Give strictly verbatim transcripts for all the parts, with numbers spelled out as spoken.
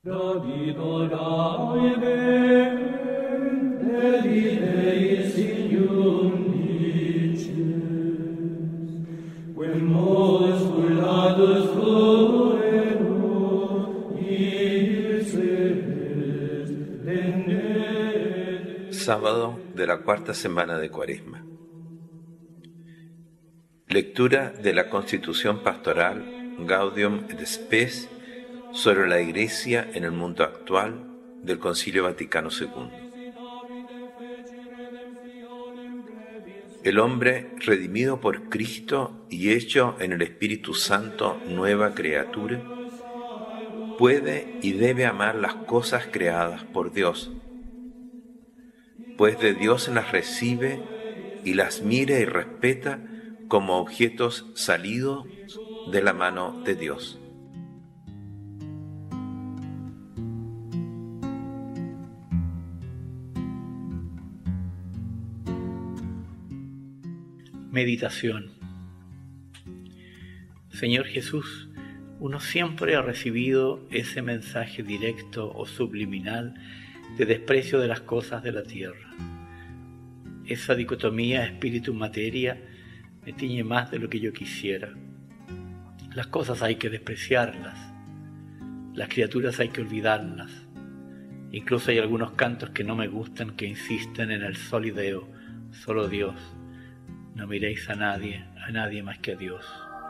Sábado de la cuarta semana de Cuaresma. Lectura de la Constitución Pastoral Gaudium et Spes sobre la Iglesia en el mundo actual del Concilio Vaticano segundo. El hombre, redimido por Cristo y hecho en el Espíritu Santo nueva criatura, puede y debe amar las cosas creadas por Dios, pues de Dios las recibe y las mira y respeta como objetos salidos de la mano de Dios. Meditación. Señor Jesús, uno siempre ha recibido ese mensaje directo o subliminal de desprecio de las cosas de la tierra. Esa dicotomía espíritu-materia me tiñe más de lo que yo quisiera. Las cosas hay que despreciarlas, las criaturas hay que olvidarlas. Incluso hay algunos cantos que no me gustan que insisten en el solideo, solo Dios. No miréis a nadie, a nadie más que a Dios.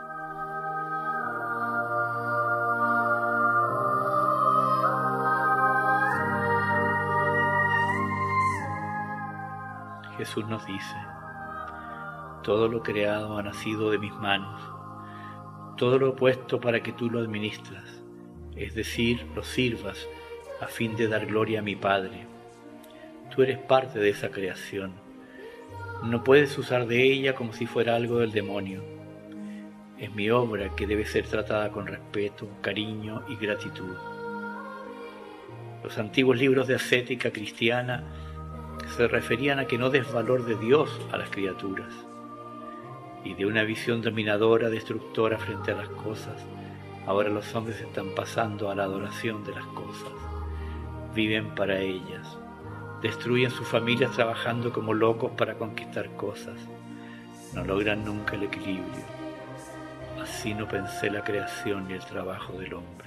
Jesús nos dice: todo lo creado ha nacido de mis manos, todo lo he puesto para que tú lo administras, es decir, lo sirvas a fin de dar gloria a mi Padre. Tú eres parte de esa creación, no puedes usar de ella como si fuera algo del demonio. Es mi obra que debe ser tratada con respeto, cariño y gratitud. Los antiguos libros de ascética cristiana se referían a que no des valor de Dios a las criaturas, y de una visión dominadora, destructora frente a las cosas, ahora los hombres están pasando a la adoración de las cosas. Viven para ellas, destruyen sus familias trabajando como locos para conquistar cosas, no logran nunca el equilibrio. Así no pensé la creación y el trabajo del hombre.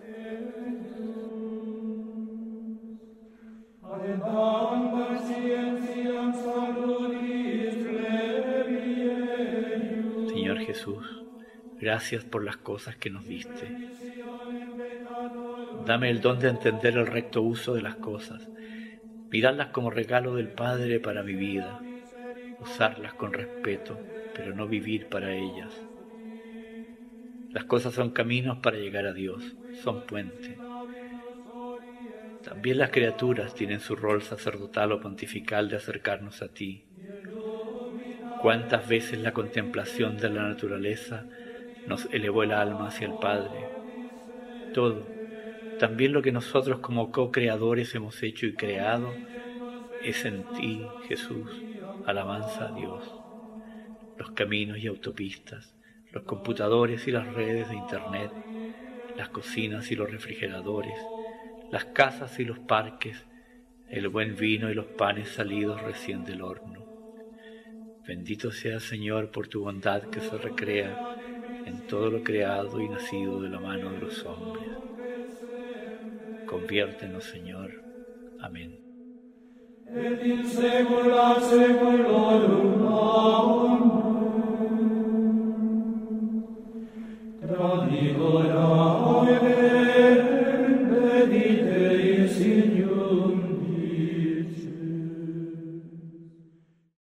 Señor Jesús, gracias por las cosas que nos diste. Dame el don de entender el recto uso de las cosas, mirarlas como regalo del Padre para mi vida, usarlas con respeto, pero no vivir para ellas. Las cosas son caminos para llegar a Dios, son puentes. También las criaturas tienen su rol sacerdotal o pontifical de acercarnos a ti. ¿Cuántas veces la contemplación de la naturaleza nos elevó el alma hacia el Padre? Todo, también lo que nosotros como co-creadores hemos hecho y creado, es en ti, Jesús, alabanza a Dios. Los caminos y autopistas, los computadores y las redes de internet, las cocinas y los refrigeradores, las casas y los parques, el buen vino y los panes salidos recién del horno. Bendito sea, Señor, por tu bondad que se recrea en todo lo creado y nacido de la mano de los hombres. Conviértenos, Señor. Amén. Et in saecula saeculorum.